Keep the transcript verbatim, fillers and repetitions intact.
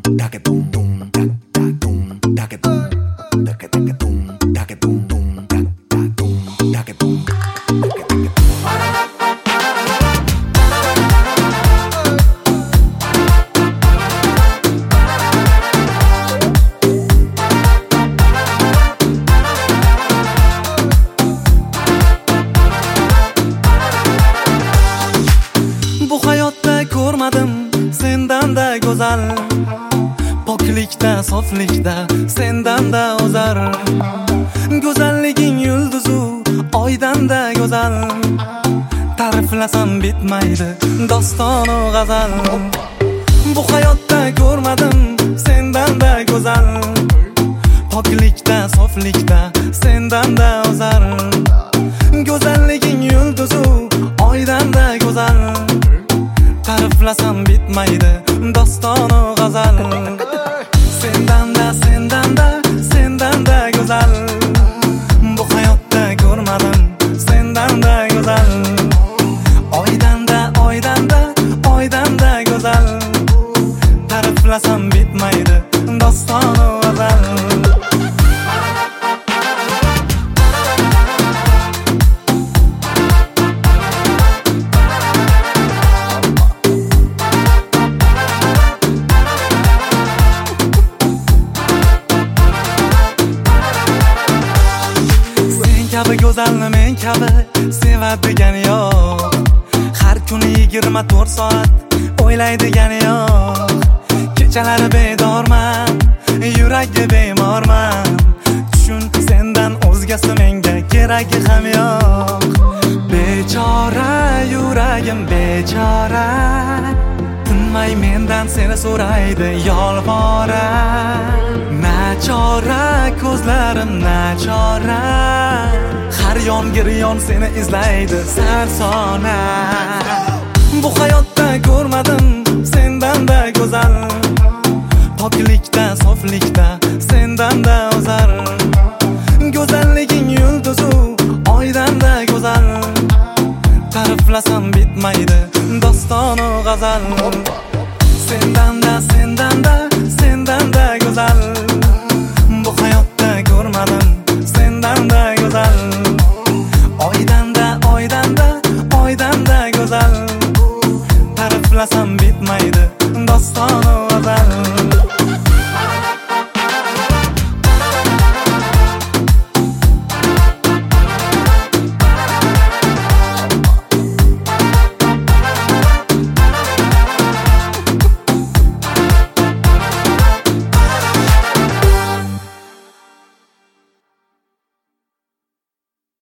Sendanda go'zal, poklikda, soflikda sendanda o'zar. Go'zalliging yulduzu oydanda go'zal, ta'riflasam bitmaydi dostonu g'azal. Bu hayotda ko'rmadim sendanda go'zal, poklikda, soflikda sendanda o'zar. Go'zalliging yulduzu oydanda go'zal, ta'riflasam bitmaydi dostonu g'azal. Sendanda, sendanda, sendanda go'zal, bu hayotda ko'rmadim sendanda go'zal. Oydanda, oydanda, oydanda go'zal, ta'riflasam bitmaydi dostonu g'azal. Kabi go'zalni men kabi sevadigan yo'q. Har kuni yigirma to'rt soat o'ylaydigan yo'q. Kechalari bedorman, yuragi bemorman. Tushun, sendan o'zgasi menga keragi ham yo'q. Bechora yuragim bechora, tinmay mendan seni so'raydi yolvora. Nachora ko'zlarim nachora, har yongir yon seni izlaydi sarsona. Bu hayotda ko'rmadim sendanda go'zal, poklikda, soflikda sendanda o'zar. Go'zalliging yulduzu oydanda go'zal, ta'riflasam bitmaydi dostonu g'azal. Senda